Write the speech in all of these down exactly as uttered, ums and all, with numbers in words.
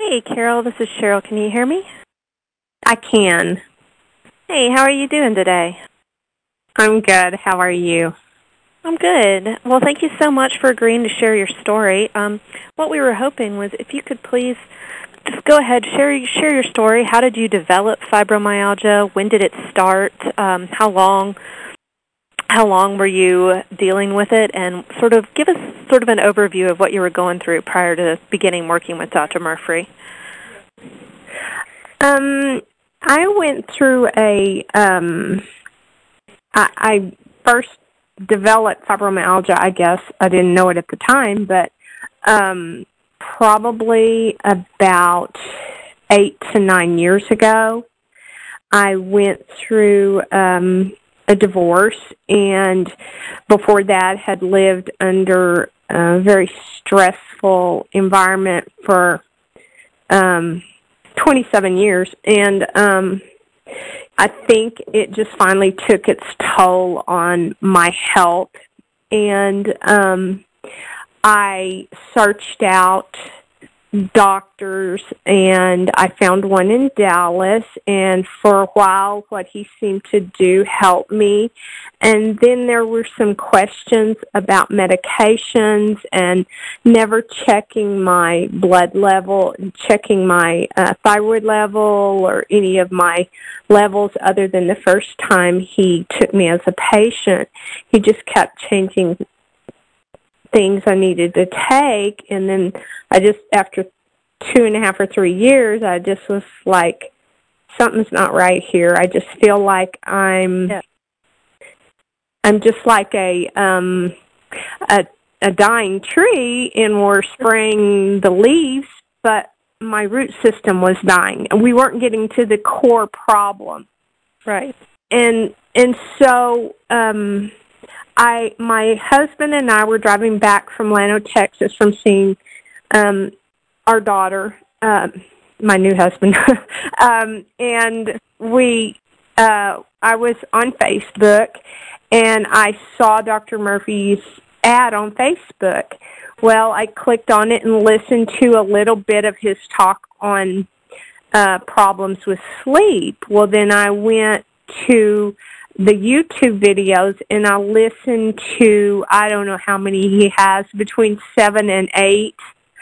Hey, Carol, this is Cheryl. Can you hear me? I can. Hey, how are you doing today? I'm good. How are you? I'm good. Well, thank you so much for agreeing to share your story. Um, what we were hoping was if you could please just go ahead, share, share your story. How did you develop fibromyalgia? When did it start? Um, how long how long were you dealing with it? And sort of give us sort of an overview of what you were going through prior to beginning working with Doctor Murphy. Um, I went through a, um, I, I first developed fibromyalgia, I guess. I didn't know it at the time, but um, probably about eight to nine years ago, I went through um, a divorce, and before that had lived under a very stressful environment for um, twenty-seven years, and um, I think it just finally took its toll on my health, and um, I searched out doctors, and I found one in Dallas, and for a while what he seemed to do helped me. And then there were some questions about medications and never checking my blood level, checking my uh, thyroid level or any of my levels other than the first time he took me as a patient. He just kept changing things I needed to take, and then I just, after two and a half or three years, I just was like, something's not right here. I just feel like I'm, yeah. I'm just like a, um, a, a dying tree, and we're spraying the leaves, but my root system was dying, and we weren't getting to the core problem. Right. And, and so, um, I, my husband and I were driving back from Lano, Texas, from seeing um, our daughter, uh, my new husband, um, and we. Uh, I was on Facebook, and I saw Doctor Murphy's ad on Facebook. Well, I clicked on it and listened to a little bit of his talk on uh, problems with sleep. Well, then I went to the YouTube videos, and I listened to, I don't know how many he has, between seven and eight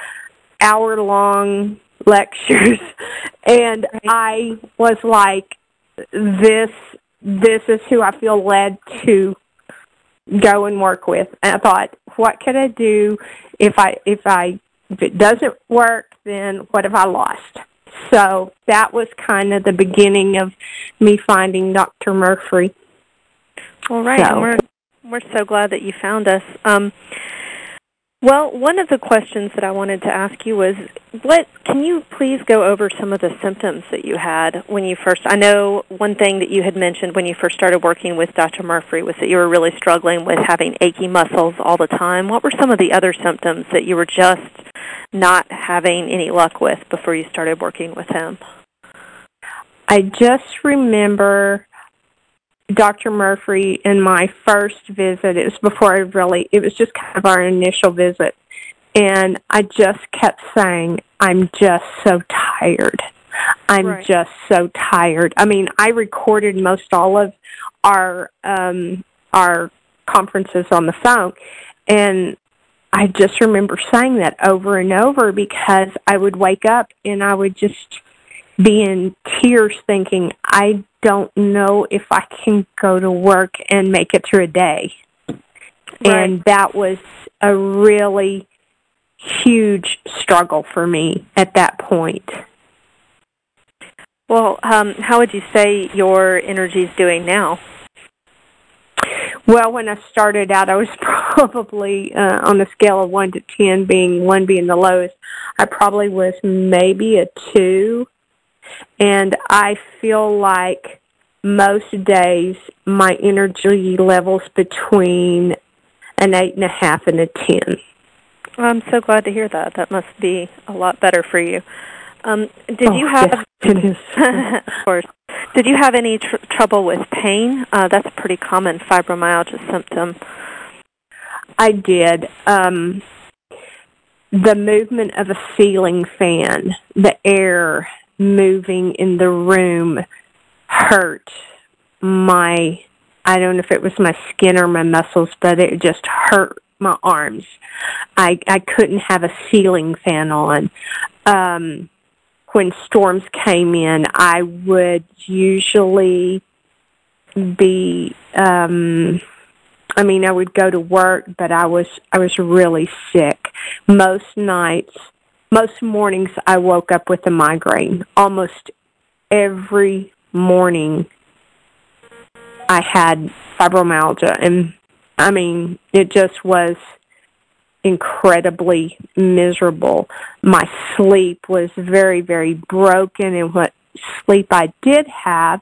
hour-long lectures, and I was like, this, this is who I feel led to go and work with. And I thought, what could I do if I, if I, if it doesn't work, then what have I lost? So that was kind of the beginning of me finding Doctor Murphy. All right, so. and we're we're so glad that you found us. Um, well, one of the questions that I wanted to ask you was, what can you please go over some of the symptoms that you had when you first? I know one thing that you had mentioned when you first started working with Doctor Murphy was that you were really struggling with having achy muscles all the time. What were some of the other symptoms that you were just not having any luck with before you started working with him? I just remember Doctor Murphy in my first visit. It was before I really, it was just kind of our initial visit. And I just kept saying, I'm just so tired. I'm right. just so tired. I mean, I recorded most all of our, um, our conferences on the phone. And I just remember saying that over and over because I would wake up and I would just be in tears thinking, I don't know if I can go to work and make it through a day. Right. And that was a really huge struggle for me at that point. Well, um, how would you say your energy is doing now? Well, when I started out, I was probably, uh, on a scale of one to ten, being one being the lowest, I probably was maybe a two. And I feel like most days my energy level's between an eight and a half and a ten. I'm so glad to hear that. That must be a lot better for you. Um, did oh, you have? Yes, it is. Of course. Did you have any tr- trouble with pain? Uh, that's a pretty common fibromyalgia symptom. I did. Um, the movement of a ceiling fan, the air moving in the room hurt my, I don't know if it was my skin or my muscles, but it just hurt my arms. I, I couldn't have a ceiling fan on. Um, when storms came in, I would usually be, um, I mean, I would go to work, but I was I was really sick. Most nights, most mornings, I woke up with a migraine. Almost every morning, I had fibromyalgia, and I mean, it just was incredibly miserable. My sleep was very, very broken, and what sleep I did have,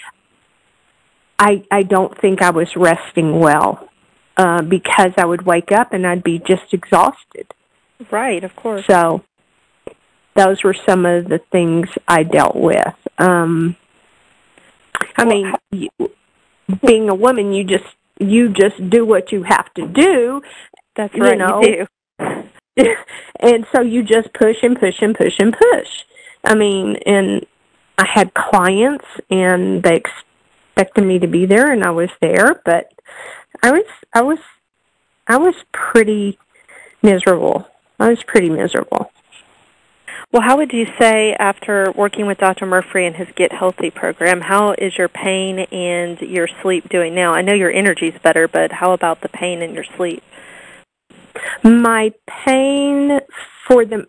I, I don't think I was resting well uh, because I would wake up and I'd be just exhausted. Right, of course. So those were some of the things I dealt with. Um, I well, mean, you, being a woman, you just you just do what you have to do. That's right, you know. You do. And so you just push and push and push and push. I mean, and I had clients, and they expected me to be there, and I was there, but I was I was I was pretty miserable. I was pretty miserable. Well, how would you say, after working with Doctor Murphy and his Get Healthy program, how is your pain and your sleep doing now? I know your energy's better, but how about the pain and your sleep? My pain for the,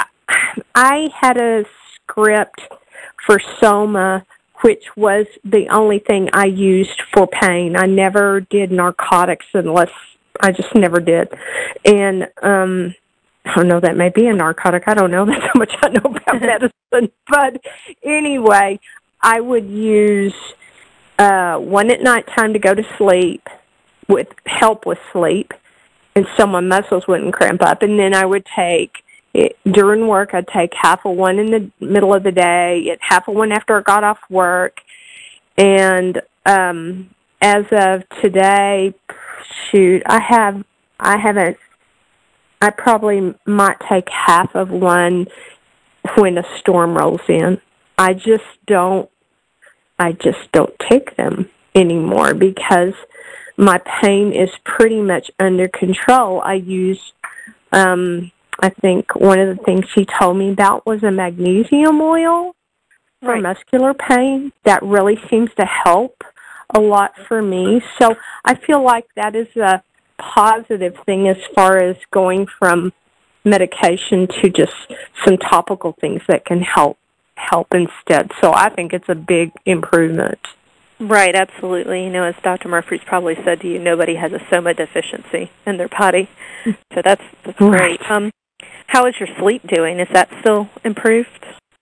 I had a script for Soma, which was the only thing I used for pain. I never did narcotics unless, I just never did. And, um, I don't know, that may be a narcotic. I don't know. That's how much I know about medicine. But anyway, I would use uh, one at nighttime to go to sleep with help with sleep, and so my muscles wouldn't cramp up. And then I would take, it, during work, I'd take half of one in the middle of the day, half of one after I got off work. And um, as of today, shoot, I have, I haven't, I probably might take half of one when a storm rolls in. I just don't, I just don't take them anymore because my pain is pretty much under control. I use, um, I think one of the things she told me about was a magnesium oil for right. muscular pain. That really seems to help a lot for me. So I feel like that is a positive thing as far as going from medication to just some topical things that can help help instead. So I think it's a big improvement. Right, absolutely. You know, as Doctor Murphy's probably said to you, nobody has a soma deficiency in their body. So that's, that's great. Right. Um, how is your sleep doing? Is that still improved?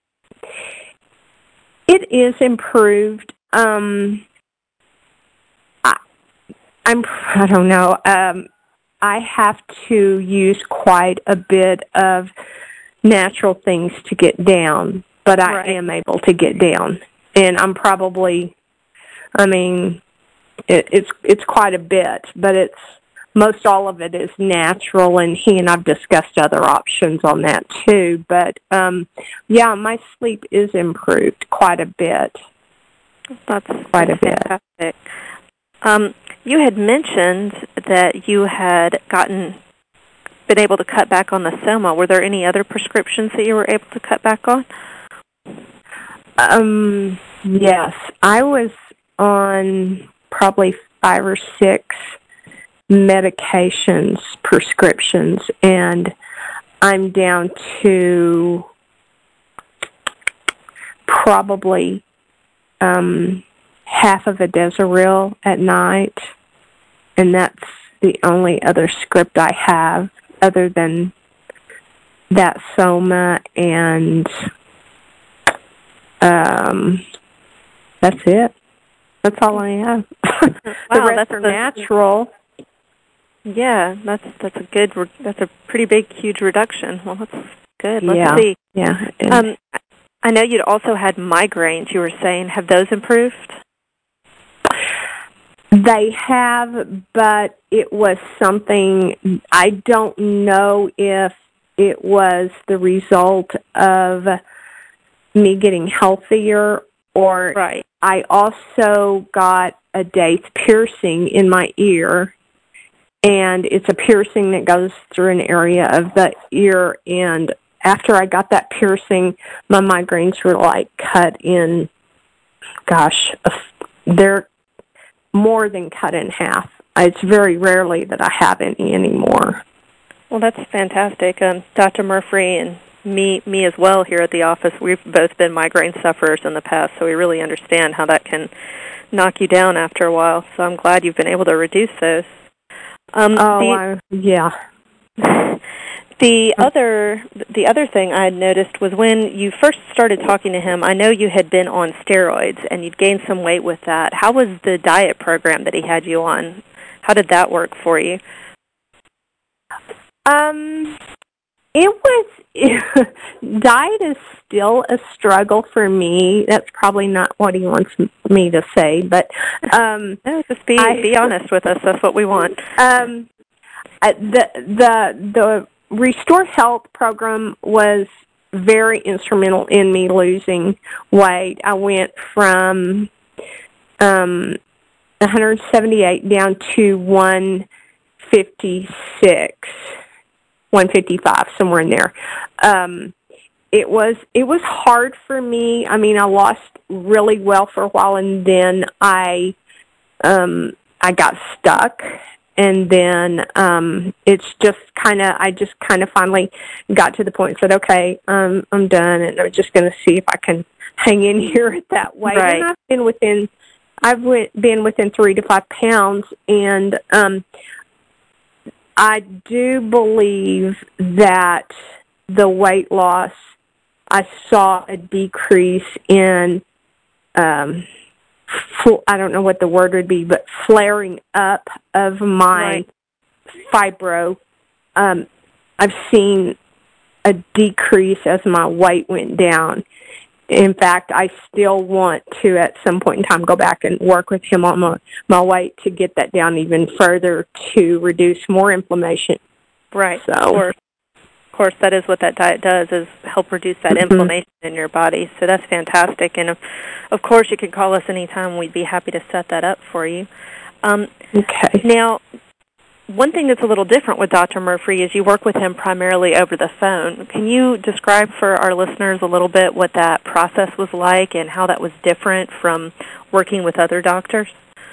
It is improved. Um, I, I'm, I don't know. Um, I have to use quite a bit of natural things to get down, but I right. am able to get down. And I'm probably, I mean, it, it's it's quite a bit, but it's most all of it is natural, and he and I've discussed other options on that too. But, um, yeah, my sleep is improved quite a bit. That's quite a bit. Fantastic. Um, you had mentioned that you had gotten been able to cut back on the soma. Were there any other prescriptions that you were able to cut back on? Um, yes, I was on probably five or six medications, prescriptions, and I'm down to probably um, half of a Desiril at night, and that's the only other script I have other than that Soma, and um, that's it. That's all I have. Wow, the rest that's are a, natural. Yeah, that's that's a good. That's a pretty big, huge reduction. Well, that's good. Let's yeah. see. Yeah. Um, I know you'd also had migraines. You were saying, have those improved? They have, but it was something, I don't know if it was the result of me getting healthier, or right. I also got a daith piercing in my ear, and it's a piercing that goes through an area of the ear, and after I got that piercing, my migraines were like cut in, gosh, they're more than cut in half. It's very rarely that I have any anymore. Well, that's fantastic. Um, Doctor Murphy and me, me as well here at the office, we've both been migraine sufferers in the past, so we really understand how that can knock you down after a while. So I'm glad you've been able to reduce those. Um, oh, the, I, yeah. The other, the other thing I had noticed was when you first started talking to him, I know you had been on steroids and you'd gained some weight with that. How was the diet program that he had you on? How did that work for you? Um, it was, diet is still a struggle for me. That's probably not what he wants me to say, but, um, no, just be, I, be honest with us. That's what we want. Um, the, the, the Restore Health program was very instrumental in me losing weight. I went from, um, one seventy-eight down to one fifty-six. one fifty-five, somewhere in there. Um, it was it was hard for me. I mean, I lost really well for a while, and then I um, I got stuck, and then um, it's just kind of I just kind of finally got to the point and said, okay, um, I'm done, and I'm just going to see if I can hang in here at that weight. Right. And I've been within I've went, been within three to five pounds, and um, I do believe that the weight loss, I saw a decrease in, um, fl- I don't know what the word would be, but flaring up of my right. fibro. Um, I've seen a decrease as my weight went down. In fact, I still want to, at some point in time, go back and work with him on my, my weight to get that down even further to reduce more inflammation. Right. So, of course. Of course, that is what that diet does, is help reduce that mm-hmm. inflammation in your body. So that's fantastic. And, of, of course, you can call us anytime. We'd be happy to set that up for you. Um, okay. Now, one thing that's a little different with Doctor Murphy is you work with him primarily over the phone. Can you describe for our listeners a little bit what that process was like and how that was different from working with other doctors?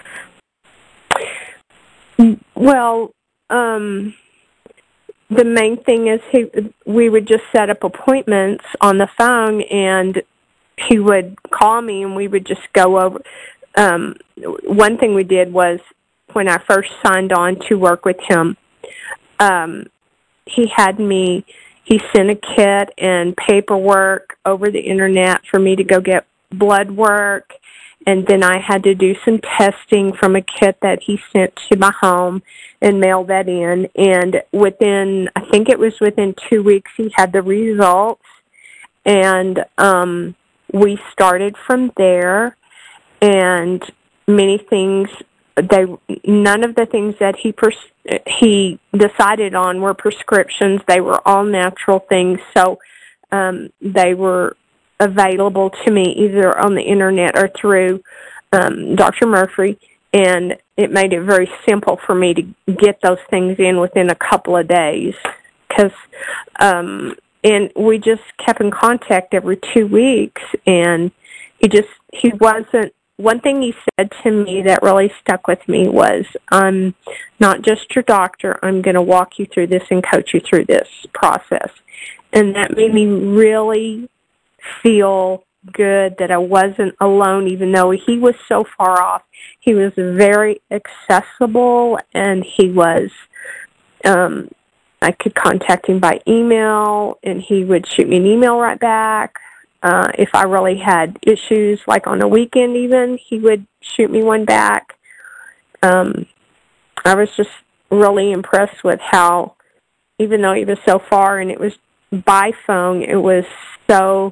Well, um, the main thing is he, we would just set up appointments on the phone, and he would call me, and we would just go over. Um, one thing we did was, when I first signed on to work with him, um, he had me, he sent a kit and paperwork over the internet for me to go get blood work, and then I had to do some testing from a kit that he sent to my home and mail that in, and within, I think it was within two weeks, he had the results, and um, we started from there, and many things They none of the things that he pers- he decided on were prescriptions. They were all natural things, so um, they were available to me either on the internet or through um, Doctor Murphy, and it made it very simple for me to get those things in within a couple of days. Because um, and we just kept in contact every two weeks, and he just he wasn't. One thing he said to me that really stuck with me was, I'm not just your doctor, I'm going to walk you through this and coach you through this process. And that made me really feel good that I wasn't alone, even though he was so far off. He was very accessible, and he was, um, I could contact him by email, and he would shoot me an email right back. Uh, if I really had issues, like on a weekend even, he would shoot me one back. Um, I was just really impressed with how, even though he was so far and it was by phone, it was so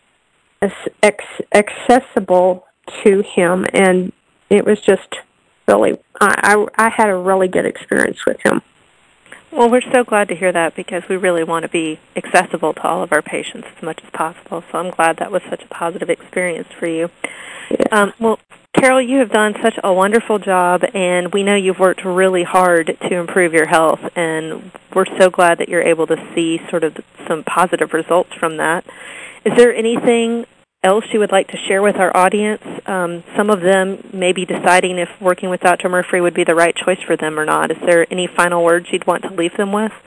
ex- accessible to him, and it was just really, I, I, I had a really good experience with him. Well, we're so glad to hear that because we really want to be accessible to all of our patients as much as possible. So I'm glad that was such a positive experience for you. Yeah. Um, well, Carol, you have done such a wonderful job, and we know you've worked really hard to improve your health, and we're so glad that you're able to see sort of some positive results from that. Is there anything else you would like to share with our audience? Um, some of them may be deciding if working with Doctor Murphy would be the right choice for them or not. Is there any final words you'd want to leave them with?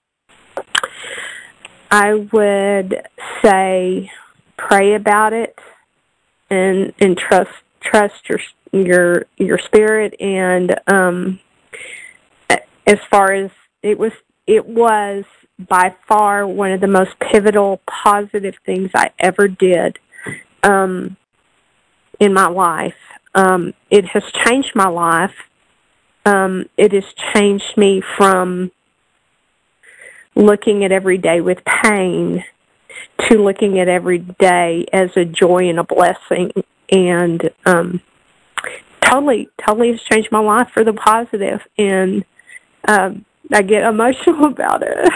I would say pray about it and and trust trust your your your spirit. And um, as far as it was, it was by far one of the most pivotal, positive things I ever did um, in my life. Um, it has changed my life. Um, it has changed me from looking at every day with pain to looking at every day as a joy and a blessing. And um, totally, totally has changed my life for the positive. And um, I get emotional about it.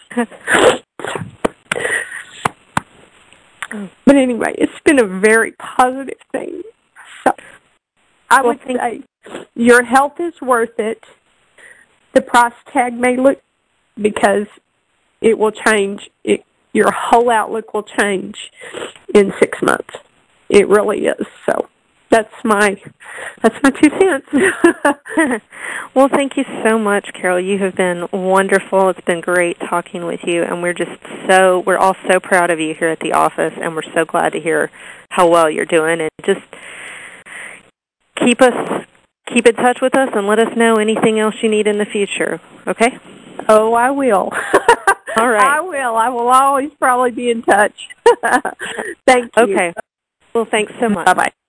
But anyway, it's been a very positive thing. So I would well, say your health is worth it. The price tag may look, because it will change. It, your whole outlook will change in six months. It really is. So that's my that's my two cents. Well, thank you so much, Carol. You have been wonderful. It's been great talking with you, and we're just so we're all so proud of you here at the office, and we're so glad to hear how well you're doing. And just keep us keep in touch with us, and let us know anything else you need in the future. Okay? Oh, I will. All right. I will. I will always probably be in touch. Thank you. Okay. Well, thanks so much. Bye-bye.